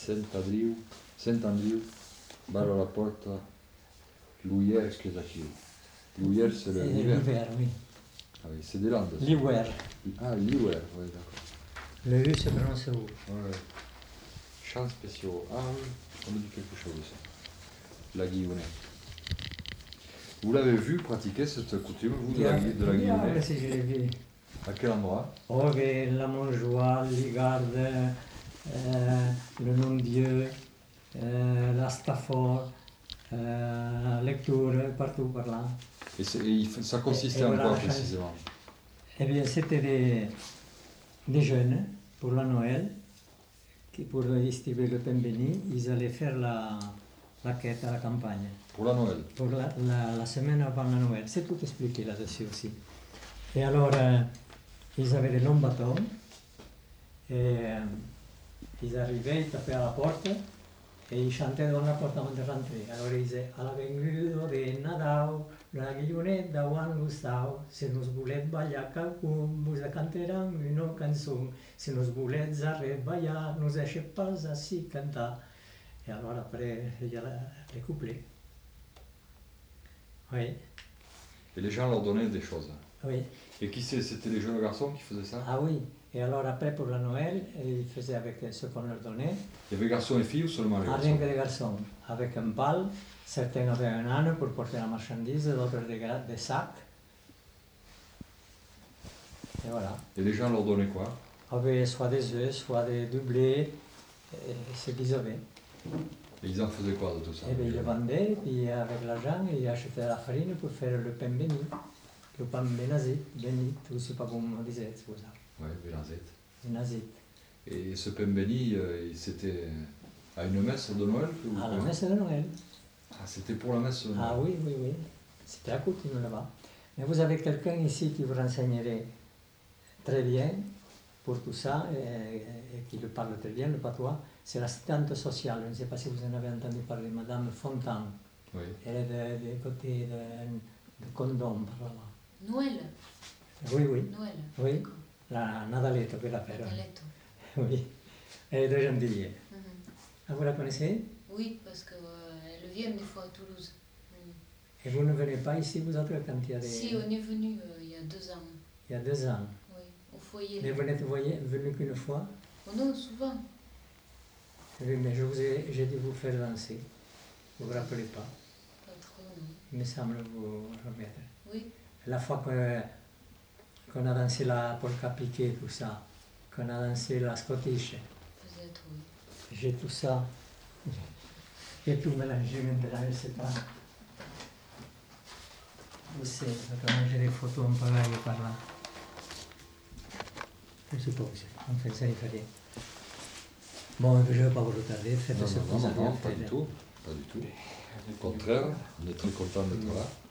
Saint-Andrew, Barro alla Porta, Louvière, Chiesa Chiu. Louvière, c'est l'hiver. L'hiver, oui. Ah oui, c'est des Landes. L'hiver. Ah, l'hiver, oui, d'accord. Le U se prononce U. Ouais. Chants spéciaux. Ah oui, on me dit quelque chose, ça. La Guillonnée. Vous l'avez vu pratiquer cette coutume, vous, de la Guillonnée? Si, je l'ai vu. À quel endroit? Ove, la Montjoie, Ligarde, le Nom-Dieu, la Stafford, Lecture, partout par là. Et ça consistait en quoi précisément? Eh bien, c'était des jeunes pour la Noël, qui pour distribuer le pain béni, ils allaient faire la quête à la campagne. Pour la Noël? Pour la semaine avant la Noël. C'est tout expliqué là-dessus aussi. Et alors, ils avaient des longs bâtons, et ils arrivaient, ils tapaient à la porte, et ils chantaient devant la porte avant de rentrer. Alors ils disaient, à la venguda de Nadal, la guilloneta Juan Gustau, si nous voulez ballar quelcun, vous canteran une chanson, si nous voulez arrêter ballar, nous deixez pas ainsi cantar. Et alors après, il y a les couplets. Oui. Et les gens leur donnaient des choses? Oui. Et qui c'était les jeunes garçons qui faisaient ça? Ah oui. Et alors après pour la Noël, ils faisaient avec ce qu'on leur donnait. Il y avait garçons et filles ou seulement les garçons? Rien que des garçons, avec un pal. Certains avaient un âne pour porter la marchandise, d'autres des sacs. Et voilà. Et les gens leur donnaient quoi? Avaient soit des œufs, soit du blé, ce qu'ils avaient. Et ils en faisaient quoi de tout ça? Et bien, ils le vendaient, puis avec l'argent, ils achetaient la farine pour faire le pain béni. Le pain bénazé, béni, je ne sais pas comment on disait, c'est pour ça. Oui, bénazé. Bénazé. Et ce pain béni, c'était à une messe de Noël? À la messe de Noël. Ah, c'était pour la messe de Noël? Ah oui, oui, oui. C'était à côté de là-bas. Mais vous avez quelqu'un ici qui vous renseignerait très bien pour tout ça, et qui le parle très bien, le patois. C'est l'assistante sociale. Je ne sais pas si vous en avez entendu parler, Madame Fontan. Oui. Elle est du côté de Condom, par là. Noël? Oui, oui. Noël. Oui. La Nadaletto, quella per. Nadaletto. Oui. Elle est de Gentilly. Mm-hmm. Ah, vous la connaissez? Oui, parce qu'elle vient des fois à Toulouse. Et vous ne venez pas ici, vous autres, quand il y a des... Si, on est venu il y a 2 ans. Il y a 2 ans? Oui, au foyer. Mais vous n'êtes venu qu'une fois? Oh non, souvent. Oui, mais j'ai dû vous faire danser. Vous ne vous rappelez pas? Pas trop, non. Il me semble vous remettre. Oui. La fois qu'on a dansé la polka piquée, tout ça, qu'on a dansé la Scottish, Peut-être, oui. j'ai tout ça, j'ai tout mélangé maintenant, je ne sais pas. Où c'est? Maintenant j'ai des photos en pareil par là. Je ne sais pas où c'est. Enfin, ça y fait rien. Bon, je ne vais pas vous retarder, faites ce que vous avez à faire. Pas du tout, pas du tout. Au contraire, on est très content d'être là.